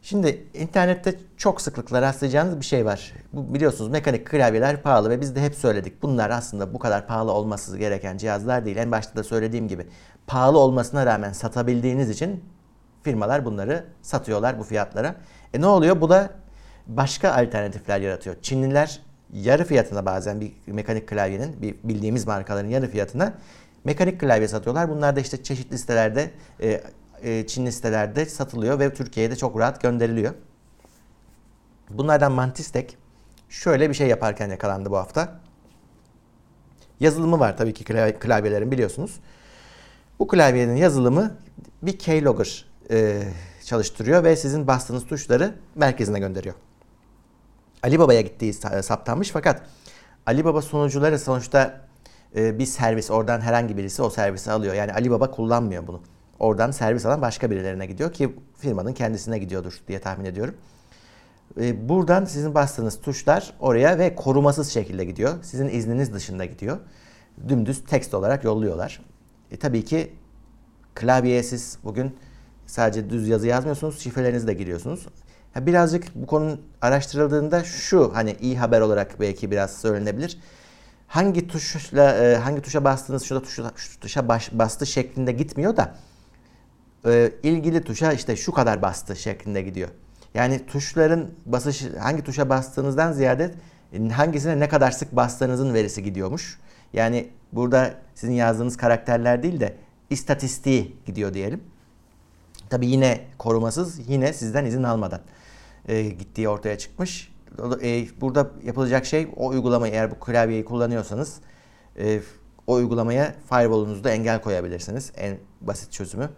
Şimdi internette çok sıklıkla rastlayacağınız bir şey var. Bu, biliyorsunuz mekanik klavyeler pahalı ve biz de hep söyledik. Bunlar aslında bu kadar pahalı olması gereken cihazlar değil. En başta da söylediğim gibi pahalı olmasına rağmen satabildiğiniz için firmalar bunları satıyorlar bu fiyatlara. Ne oluyor? Bu da başka alternatifler yaratıyor. Çinliler yarı fiyatına bazen bir mekanik klavyenin, bir bildiğimiz markaların yarı fiyatına mekanik klavye satıyorlar. Bunlar da işte çeşitli sitelerde, Çinli sitelerde satılıyor ve Türkiye'ye de çok rahat gönderiliyor. Bunlardan Mantistek şöyle bir şey yaparken yakalandı bu hafta. Yazılımı var tabii ki klavyelerin, biliyorsunuz. Bu klavyenin yazılımı bir keylogger çalıştırıyor ve sizin bastığınız tuşları merkezine gönderiyor. Ali Baba'ya gittiği saptanmış fakat Ali Baba sunucuları sonuçta bir servis, oradan herhangi birisi o servisi alıyor. Yani Ali Baba kullanmıyor bunu. Oradan servis alan başka birilerine gidiyor ki firmanın kendisine gidiyordur diye tahmin ediyorum. Buradan sizin bastığınız tuşlar oraya ve korumasız şekilde gidiyor. Sizin izniniz dışında gidiyor. Dümdüz tekst olarak yolluyorlar. Tabii ki klavyeye siz bugün sadece düz yazı yazmıyorsunuz, şifrelerinizi de giriyorsunuz. Birazcık bu konu araştırıldığında şu, hani iyi haber olarak belki biraz söylenebilir. Hangi tuşa bastığınız şu tuşa bastı şeklinde gitmiyor da ilgili tuşa işte şu kadar bastı şeklinde gidiyor. Yani tuşların basışı, hangi tuşa bastığınızdan ziyade hangisine ne kadar sık bastığınızın verisi gidiyormuş. Yani burada sizin yazdığınız karakterler değil de istatistiği gidiyor diyelim. Tabii yine korumasız, yine sizden izin almadan gittiği ortaya çıkmış. Burada yapılacak şey, o uygulamayı, eğer bu klavyeyi kullanıyorsanız o uygulamaya firewall'unuzda engel koyabilirsiniz. En basit çözümü.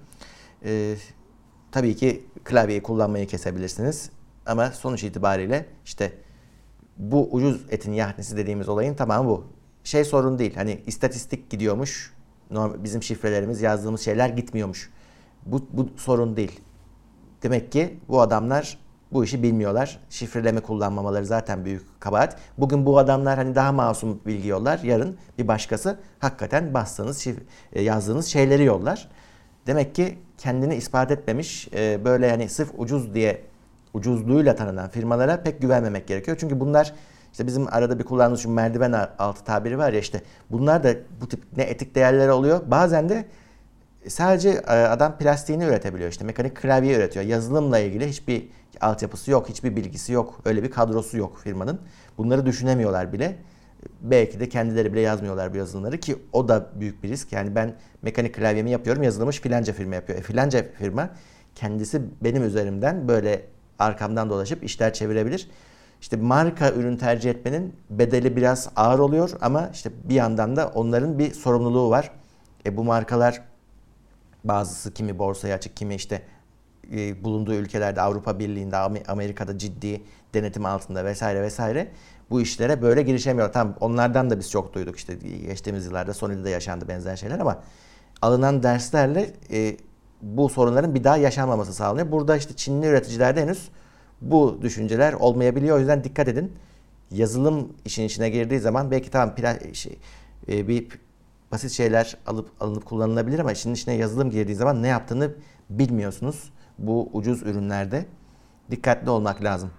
Tabii ki klavyeyi kullanmayı kesebilirsiniz. Ama sonuç itibariyle işte bu ucuz etin yahnisi dediğimiz olayın tamamı bu. Şey sorun değil. Hani istatistik gidiyormuş. Bizim şifrelerimiz, yazdığımız şeyler gitmiyormuş. Bu sorun değil. Demek ki bu adamlar bu işi bilmiyorlar. Şifreleme kullanmamaları zaten büyük kabahat. Bugün bu adamlar hani daha masum bilgi yollar. Yarın bir başkası hakikaten bastığınız, yazdığınız şeyleri yollar. Demek ki kendini ispat etmemiş, böyle yani sırf ucuz diye ucuzluğuyla tanınan firmalara pek güvenmemek gerekiyor. Çünkü bunlar işte bizim arada bir kullandığımız şu merdiven altı tabiri var ya, işte bunlar da bu tip ne etik değerleri oluyor. Bazen de sadece adam plastiğini üretebiliyor, işte mekanik klavye üretiyor. Yazılımla ilgili hiçbir altyapısı yok, hiçbir bilgisi yok, öyle bir kadrosu yok firmanın. Bunları düşünemiyorlar bile. Belki de kendileri bile yazmıyorlar bu yazılımları ki o da büyük bir risk. Yani ben mekanik klavyemi yapıyorum, yazılımı filanca firma yapıyor. Filanca firma kendisi benim üzerimden böyle arkamdan dolaşıp işler çevirebilir. İşte marka ürün tercih etmenin bedeli biraz ağır oluyor ama işte bir yandan da onların bir sorumluluğu var. Bu markalar, bazısı kimi borsaya açık, kimi işte bulunduğu ülkelerde, Avrupa Birliği'nde, Amerika'da ciddi denetim altında vesaire vesaire, bu işlere böyle girişemiyor. Tamam, onlardan da biz çok duyduk, işte geçtiğimiz yıllarda Sony'de yaşandı benzer şeyler ama alınan derslerle bu sorunların bir daha yaşanmaması sağlanıyor. Burada işte Çinli üreticilerde henüz bu düşünceler olmayabiliyor. O yüzden dikkat edin. Yazılım işin içine girdiği zaman belki tamam bir basit şeyler alınıp kullanılabilir ama işin içine yazılım girdiği zaman ne yaptığını bilmiyorsunuz. Bu ucuz ürünlerde dikkatli olmak lazım.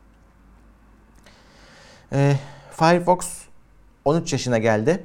Firefox 13 yaşına geldi.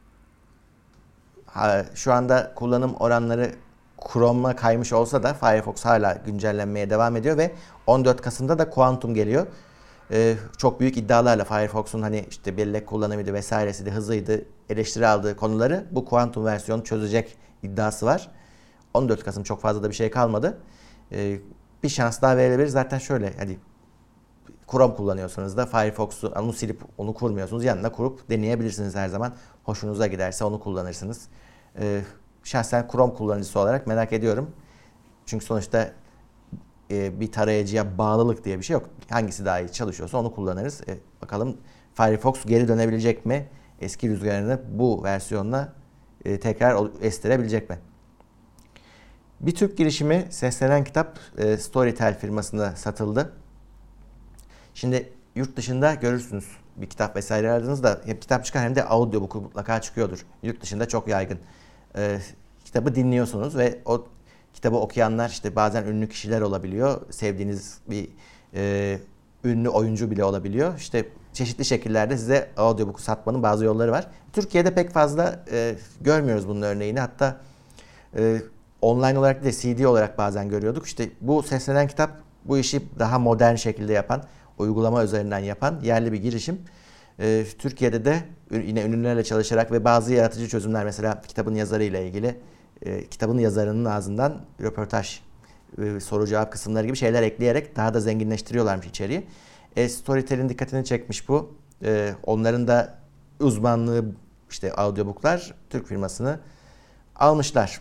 Şu anda kullanım oranları Chrome'a kaymış olsa da Firefox hala güncellenmeye devam ediyor ve 14 Kasım'da da Quantum geliyor. Çok büyük iddialarla Firefox'un hani işte bellek kullanımıydı vesairesiydi, hızıydı, eleştiri aldığı konuları bu Quantum versiyonu çözecek iddiası var. 14 Kasım çok fazla da bir şey kalmadı. Bir şans daha verilebilir. Zaten şöyle, hani Chrome kullanıyorsanız da Firefox'u, onu silip onu kurmuyorsunuz. Yanına kurup deneyebilirsiniz her zaman. Hoşunuza giderse onu kullanırsınız. Şahsen Chrome kullanıcısı olarak merak ediyorum. Çünkü sonuçta bir tarayıcıya bağlılık diye bir şey yok. Hangisi daha iyi çalışıyorsa onu kullanırız. Bakalım Firefox geri dönebilecek mi? Eski rüzgarını bu versiyonla tekrar estirebilecek mi? Bir Türk girişimi seslenen kitap Storytel firmasında satıldı. Şimdi yurt dışında görürsünüz, bir kitap vesaire aradığınızda hem kitap çıkar hem de audiobook mutlaka çıkıyordur. Yurt dışında çok yaygın. Kitabı dinliyorsunuz ve o Kitabı okuyanlar işte bazen ünlü kişiler olabiliyor. Sevdiğiniz bir ünlü oyuncu bile olabiliyor. İşte çeşitli şekillerde size audiobook'u satmanın bazı yolları var. Türkiye'de pek fazla görmüyoruz bunun örneğini. Hatta online olarak değil de CD olarak bazen görüyorduk. İşte bu seslenen kitap bu işi daha modern şekilde yapan, uygulama üzerinden yapan yerli bir girişim. Türkiye'de de yine ünlülerle çalışarak ve bazı yaratıcı çözümler, mesela kitabın yazarıyla ilgili kitabın yazarının ağzından röportaj, soru cevap kısımları gibi şeyler ekleyerek daha da zenginleştiriyorlarmış içeriği. Storytel'in dikkatini çekmiş bu. Onların da uzmanlığı işte audiobooklar, Türk firmasını almışlar.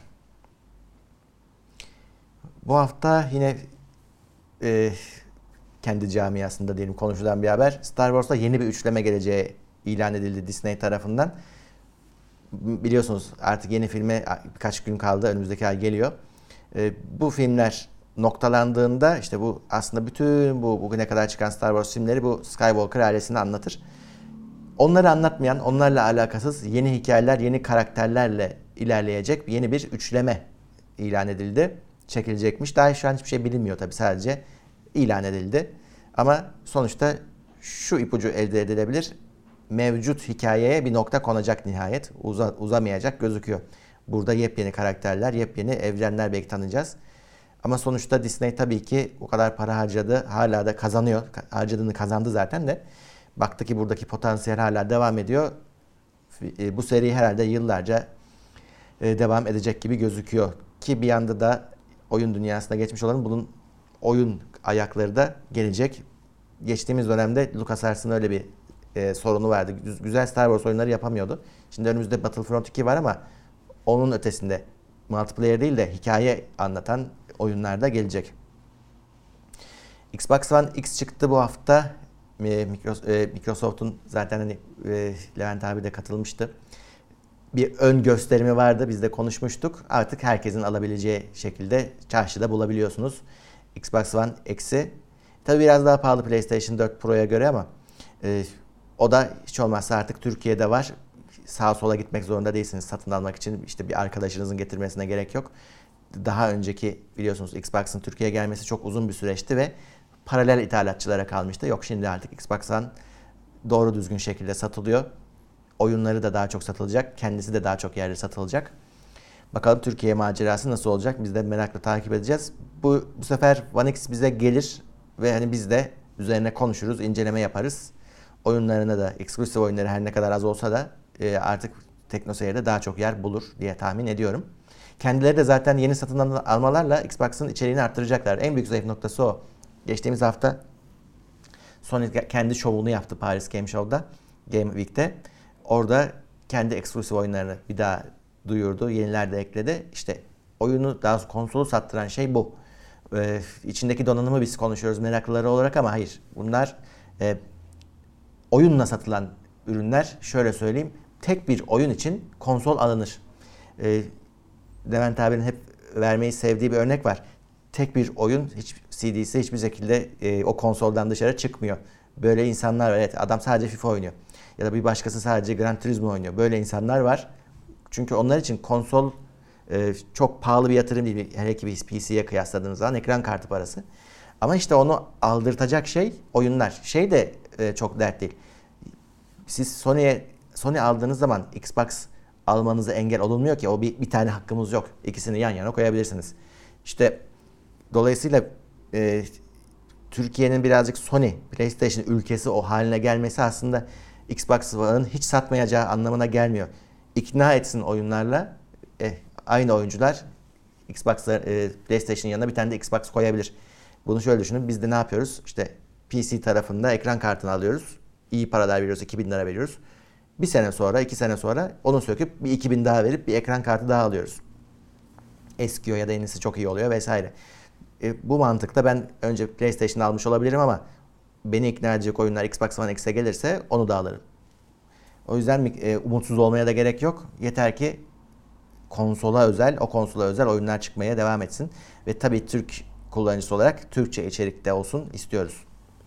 Bu hafta yine kendi camiasında diyelim konuşulan bir haber. Star Wars'ta yeni bir üçleme geleceği ilan edildi Disney tarafından. Biliyorsunuz artık yeni filme birkaç gün kaldı. Önümüzdeki ay geliyor. Bu filmler noktalandığında işte bu aslında bütün bugüne kadar çıkan Star Wars filmleri bu Skywalker ailesini anlatır. Onları anlatmayan, onlarla alakasız yeni hikayeler, yeni karakterlerle ilerleyecek yeni bir üçleme ilan edildi. Çekilecekmiş. Daha şu an hiçbir şey bilinmiyor tabii, sadece ilan edildi. Ama sonuçta şu ipucu elde edilebilir. Mevcut hikayeye bir nokta konacak nihayet. Uzamayacak gözüküyor. Burada yepyeni karakterler, yepyeni evrenler belki tanıyacağız. Ama sonuçta Disney tabii ki o kadar para harcadı. Hala da kazanıyor. Harcadığını kazandı zaten de. Baktı ki buradaki potansiyel hala devam ediyor. Bu seri herhalde yıllarca devam edecek gibi gözüküyor. Ki bir yanda da oyun dünyasına geçmiş olan bunun oyun ayakları da gelecek. Geçtiğimiz dönemde LucasArts'ın öyle bir sorunu vardı. Güzel Star Wars oyunları yapamıyordu. Şimdi önümüzde Battlefront 2 var ama onun ötesinde multiplayer değil de hikaye anlatan oyunlar da gelecek. Xbox One X çıktı bu hafta. Microsoft'un zaten hani Levent abi de katılmıştı. Bir ön gösterimi vardı. Biz de konuşmuştuk. Artık herkesin alabileceği şekilde çarşıda bulabiliyorsunuz. Xbox One X'i. Tabii biraz daha pahalı PlayStation 4 Pro'ya göre ama o da hiç olmazsa artık Türkiye'de var. Sağa sola gitmek zorunda değilsiniz satın almak için. İşte bir arkadaşınızın getirmesine gerek yok. Daha önceki biliyorsunuz Xbox'ın Türkiye'ye gelmesi çok uzun bir süreçti ve paralel ithalatçılara kalmıştı. Yok, şimdi artık Xbox One doğru düzgün şekilde satılıyor. Oyunları da daha çok satılacak. Kendisi de daha çok yerde satılacak. Bakalım Türkiye macerası nasıl olacak? Biz de merakla takip edeceğiz. Bu sefer One X bize gelir ve hani biz de üzerine konuşuruz, inceleme yaparız. Oyunlarına da, eksklusif oyunları her ne kadar az olsa da artık TeknoSeyir'de daha çok yer bulur diye tahmin ediyorum. Kendileri de zaten yeni satın almalarla Xbox'ın içeriğini arttıracaklar. En büyük zayıf noktası o. Geçtiğimiz hafta Sony kendi şovunu yaptı Paris Game Show'da, Game Week'te. Orada kendi eksklusif oyunlarını bir daha duyurdu. Yeniler de ekledi. İşte oyunu, daha konsolu sattıran şey bu. İçindeki donanımı biz konuşuyoruz meraklıları olarak ama hayır. Bunlar oyunla satılan ürünler. Şöyle söyleyeyim. Tek bir oyun için konsol alınır. Levent abinin hep vermeyi sevdiği bir örnek var. Tek bir oyun CD'si hiçbir şekilde o konsoldan dışarı çıkmıyor. Böyle insanlar var. Evet, adam sadece FIFA oynuyor. Ya da bir başkası sadece Gran Turismo oynuyor. Böyle insanlar var. Çünkü onlar için konsol çok pahalı bir yatırım değil. Hele ki bir PC'ye kıyasladığınız zaman ekran kartı parası. Ama işte onu aldırtacak şey oyunlar. Şey de çok dert değil. Siz Sony aldığınız zaman Xbox almanıza engel olunmuyor ki. O bir tane hakkımız yok. İkisini yan yana koyabilirsiniz. İşte dolayısıyla Türkiye'nin birazcık Sony, PlayStation ülkesi o haline gelmesi aslında Xbox One'ın hiç satmayacağı anlamına gelmiyor. İkna etsin oyunlarla aynı oyuncular PlayStation'ın yanına bir tane de Xbox koyabilir. Bunu şöyle düşünün. Biz de ne yapıyoruz? İşte PC tarafında ekran kartını alıyoruz. İyi paralar veriyoruz. 2000 lira veriyoruz. Bir sene sonra, 2 sene sonra onu söküp bir 2000 daha verip bir ekran kartı daha alıyoruz. Eskiyor ya da yenisi çok iyi oluyor vesaire. Bu mantıkta ben önce PlayStation almış olabilirim ama beni ikna edecek oyunlar Xbox One X'e gelirse onu da alırım. O yüzden umutsuz olmaya da gerek yok. Yeter ki o konsola özel oyunlar çıkmaya devam etsin. Ve tabii Türk kullanıcısı olarak Türkçe içerikte olsun istiyoruz.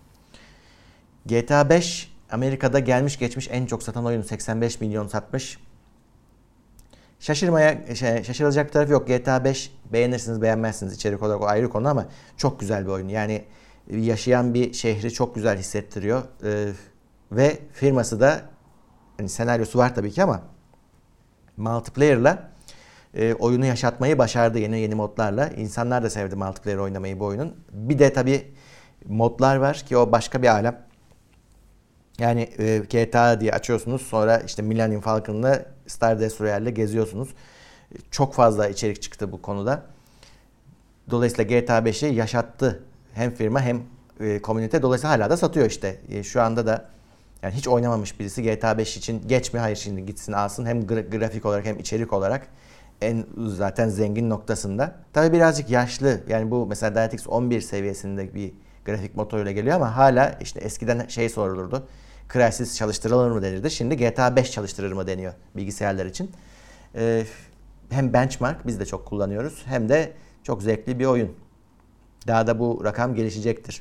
GTA 5 Amerika'da gelmiş geçmiş en çok satan oyun, 85 milyon satmış. Şaşırılacak bir tarafı yok. GTA 5 beğenirsiniz beğenmezsiniz, içerik olarak o ayrı konu ama çok güzel bir oyun. Yani yaşayan bir şehri çok güzel hissettiriyor. Ve firması da hani senaryosu var tabii ki ama multiplayer'la oyunu yaşatmayı başardı yeni modlarla. İnsanlar da sevdi multiplayer oynamayı bu oyunun. Bir de tabii modlar var ki o başka bir alem. Yani GTA diye açıyorsunuz, sonra işte Millennium Falcon'la Star Destroyer'le geziyorsunuz. Çok fazla içerik çıktı bu konuda. Dolayısıyla GTA 5'i yaşattı hem firma hem komünite. Dolayısıyla hala da satıyor işte. Şu anda da yani hiç oynamamış birisi GTA 5 için geç mi? Hayır, şimdi gitsin alsın. Hem grafik olarak hem içerik olarak en zaten zengin noktasında. Tabii birazcık yaşlı. Yani bu mesela DirectX 11 seviyesinde bir grafik motoruyla geliyor ama hala işte eskiden şey sorulurdu. Crysis çalıştırılır mı denirdi. Şimdi GTA 5 çalıştırır mı deniyor bilgisayarlar için. Hem benchmark, biz de çok kullanıyoruz, hem de çok zevkli bir oyun. Daha da bu rakam gelişecektir.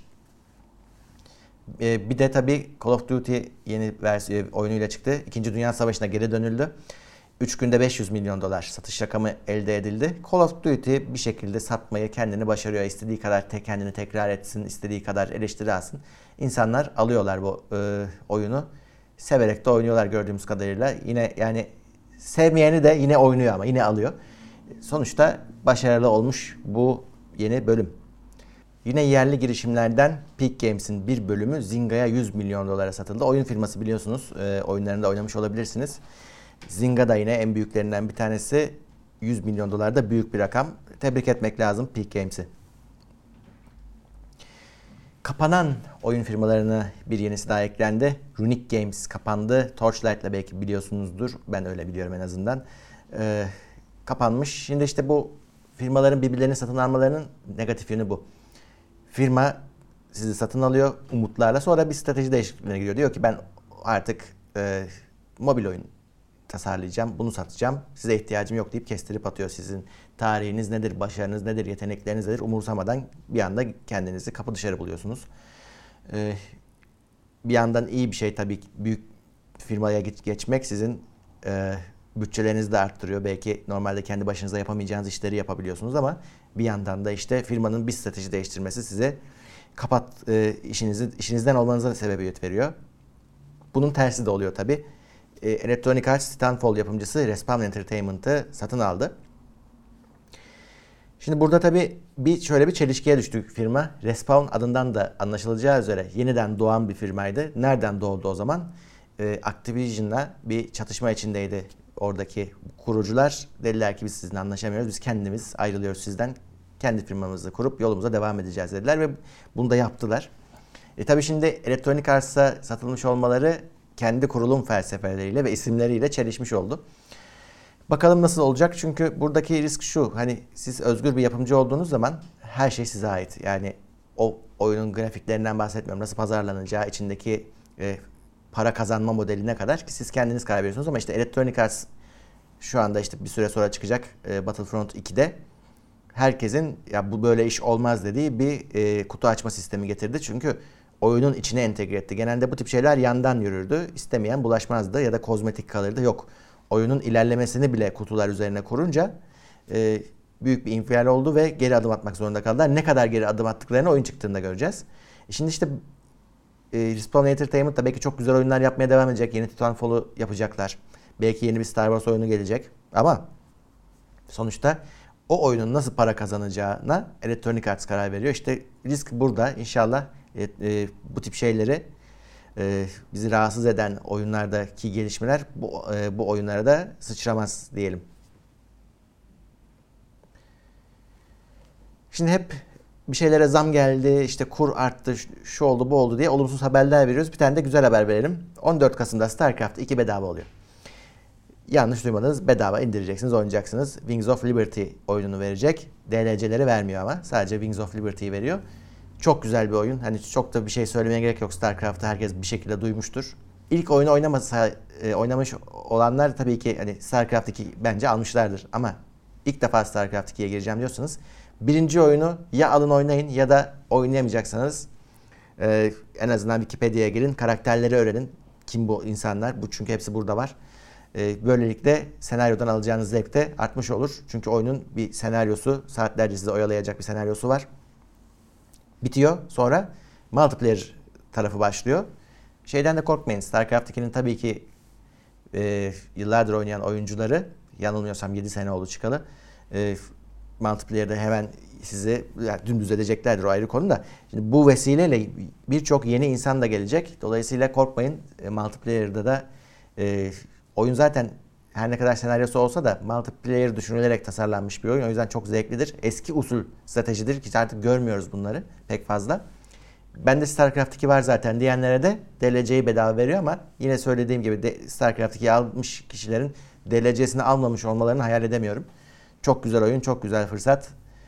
Bir de tabii Call of Duty yeni versiyon oyunuyla çıktı. İkinci Dünya Savaşı'na geri dönüldü. 3 günde 500 milyon dolar satış rakamı elde edildi. Call of Duty bir şekilde satmayı kendini başarıyor. İstediği kadar kendini tekrar etsin, istediği kadar eleştiri alsın. İnsanlar alıyorlar bu oyunu. Severek de oynuyorlar gördüğümüz kadarıyla. Yine yani sevmeyeni de yine oynuyor ama yine alıyor. Sonuçta başarılı olmuş bu yeni bölüm. Yine yerli girişimlerden Peak Games'in bir bölümü Zynga'ya 100 milyon dolara satıldı. Oyun firması biliyorsunuz. Oyunlarında oynamış olabilirsiniz. Zynga da yine en büyüklerinden bir tanesi. 100 milyon dolar da büyük bir rakam. Tebrik etmek lazım Peak Games'i. Kapanan oyun firmalarına bir yenisi daha eklendi. Runic Games kapandı. Torchlight'la belki biliyorsunuzdur. Ben öyle biliyorum en azından. Kapanmış. Şimdi işte bu firmaların birbirlerini satın almalarının negatif yönü bu. Firma sizi satın alıyor umutlarla, sonra bir strateji değişikliğine gidiyor. Diyor ki ben artık mobil oyun tasarlayacağım, bunu satacağım, size ihtiyacım yok deyip kestirip atıyor. Sizin tarihiniz nedir, başarınız nedir, yetenekleriniz nedir umursamadan bir anda kendinizi kapı dışarı buluyorsunuz. Bir yandan iyi bir şey tabii, büyük firmaya geçmek sizin bütçelerinizi de arttırıyor. Belki normalde kendi başınıza yapamayacağınız işleri yapabiliyorsunuz ama bir yandan da işte firmanın bir strateji değiştirmesi size işinizden olmanıza sebebiyet veriyor. Bunun tersi de oluyor tabii. Electronic Arts Titanfall yapımcısı Respawn Entertainment'ı satın aldı. Şimdi burada tabii şöyle bir çelişkiye düştü firma. Respawn adından da anlaşılacağı üzere yeniden doğan bir firmaydı. Nereden doğdu o zaman? Activision'la bir çatışma içindeydi oradaki kurucular. Dediler ki biz sizinle anlaşamıyoruz. Biz kendimiz ayrılıyoruz sizden. Kendi firmamızı kurup yolumuza devam edeceğiz dediler ve bunu da yaptılar. Tabii şimdi Electronic Arts'a satılmış olmaları kendi kurulum felsefeleriyle ve isimleriyle çelişmiş oldu. Bakalım nasıl olacak? Çünkü buradaki risk şu. Hani siz özgür bir yapımcı olduğunuz zaman her şey size ait. Yani o oyunun grafiklerinden bahsetmiyorum. Nasıl pazarlanacağı, içindeki para kazanma modeline kadar ki siz kendiniz karar veriyorsunuz. Ama işte Electronic Arts şu anda işte bir süre sonra çıkacak Battlefront 2'de herkesin ya bu böyle iş olmaz dediği bir kutu açma sistemi getirdi. Çünkü oyunun içine entegre etti. Genelde bu tip şeyler yandan yürürdü. İstemeyen bulaşmazdı ya da kozmetik kalırdı. Yok. Oyunun ilerlemesini bile kutular üzerine kurunca büyük bir infial oldu ve geri adım atmak zorunda kaldılar. Ne kadar geri adım attıklarını oyun çıktığında göreceğiz. Şimdi işte Respawn Entertainment da belki çok güzel oyunlar yapmaya devam edecek. Yeni Titanfall'u yapacaklar. Belki yeni bir Star Wars oyunu gelecek. Ama sonuçta o oyunun nasıl para kazanacağına Electronic Arts karar veriyor. İşte risk burada. İnşallah bu tip şeyleri bizi rahatsız eden oyunlardaki gelişmeler bu oyunlara da sıçramaz diyelim. Şimdi hep bir şeylere zam geldi, işte kur arttı, şu oldu, bu oldu diye olumsuz haberler veriyoruz. Bir tane de güzel haber verelim. 14 Kasım'da StarCraft 2 bedava oluyor. Yanlış duymadınız, bedava indireceksiniz, oynayacaksınız. Wings of Liberty oyununu verecek. DLC'leri vermiyor ama sadece Wings of Liberty'yi veriyor. Çok güzel bir oyun. Hani çok da bir şey söylemeye gerek yok. StarCraft'ı herkes bir şekilde duymuştur. İlk oyunu oynamış olanlar tabii ki hani StarCraft 2 bence almışlardır. Ama ilk defa StarCraft 2'ye gireceğim diyorsanız birinci oyunu ya alın oynayın ya da oynayamayacaksanız en azından Wikipedia'ya girin. Karakterleri öğrenin. Kim bu insanlar? Bu çünkü hepsi burada var. Böylelikle senaryodan alacağınız zevk de artmış olur. Çünkü oyunun bir senaryosu, saatlerce sizi oyalayacak bir senaryosu var. Bitiyor. Sonra multiplayer tarafı başlıyor. Şeyden de korkmayın. StarCraft 2'nin tabii ki yıllardır oynayan oyuncuları, yanılmıyorsam 7 sene oldu çıkalı, multiplayer'da hemen sizi dümdüz edeceklerdir, o ayrı konu da. Şimdi bu vesileyle birçok yeni insan da gelecek. Dolayısıyla korkmayın. Multiplayer'da da oyun zaten her ne kadar senaryosu olsa da multiplayer düşünülerek tasarlanmış bir oyun. O yüzden çok zevklidir. Eski usul stratejidir ki artık görmüyoruz bunları pek fazla. Bende StarCraft 2 var zaten diyenlere de DLC'yi bedava veriyor ama yine söylediğim gibi StarCraft 2'yi almış kişilerin DLC'sini almamış olmalarını hayal edemiyorum. Çok güzel oyun, çok güzel fırsat.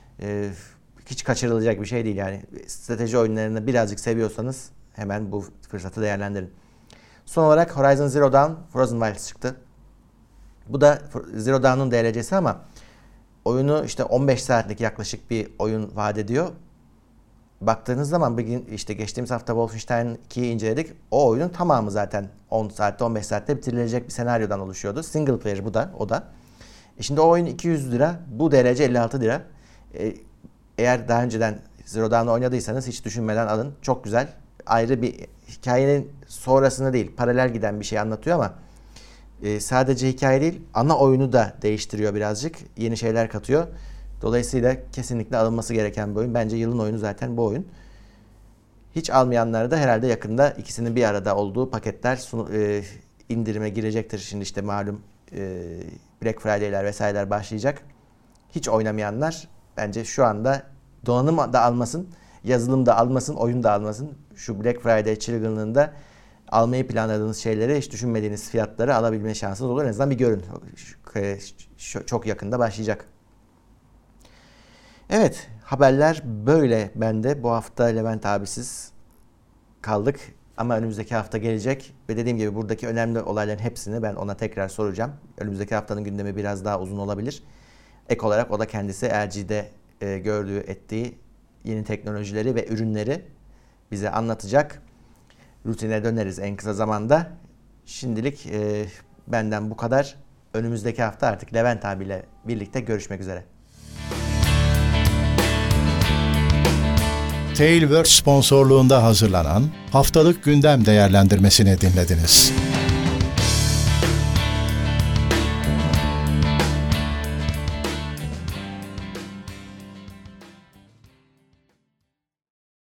Hiç kaçırılacak bir şey değil yani. Strateji oyunlarını birazcık seviyorsanız hemen bu fırsatı değerlendirin. Son olarak Horizon Zero Dawn Frozen Wilds çıktı. Bu da Zero Dawn'un DLC'si ama oyunu işte 15 saatlik yaklaşık bir oyun vaat ediyor. Baktığınız zaman işte geçtiğimiz hafta Wolfenstein 2'yi inceledik. O oyunun tamamı zaten 10 saatte 15 saatte bitirilecek bir senaryodan oluşuyordu. Single player o da. Şimdi o oyun 200 lira, bu DLC 56 lira. Eğer daha önceden Zero Dawn'ı oynadıysanız hiç düşünmeden alın. Çok güzel. Ayrı bir hikayenin sonrasında değil, paralel giden bir şey anlatıyor ama sadece hikaye değil, ana oyunu da değiştiriyor birazcık. Yeni şeyler katıyor. Dolayısıyla kesinlikle alınması gereken bir oyun. Bence yılın oyunu zaten bu oyun. Hiç almayanlara da herhalde yakında ikisinin bir arada olduğu paketler indirime girecektir. Şimdi işte malum Black Friday'ler vesaireler başlayacak. Hiç oynamayanlar bence şu anda donanım da almasın, yazılım da almasın, oyun da almasın. Şu Black Friday çılgınlığında almayı planladığınız şeyleri, hiç düşünmediğiniz fiyatları alabilme şansınız olur. En azından bir görün. Çok yakında başlayacak. Evet, haberler böyle bende. Bu hafta Levent abisiz kaldık. Ama önümüzdeki hafta gelecek. Ve dediğim gibi buradaki önemli olayların hepsini ben ona tekrar soracağım. Önümüzdeki haftanın gündemi biraz daha uzun olabilir. Ek olarak o da kendisi LG'de gördüğü, ettiği yeni teknolojileri ve ürünleri bize anlatacak. Rutine döneriz en kısa zamanda. Şimdilik benden bu kadar. Önümüzdeki hafta artık Levent abiyle birlikte görüşmek üzere. Tailwords sponsorluğunda hazırlanan haftalık gündem değerlendirmesini dinlediniz.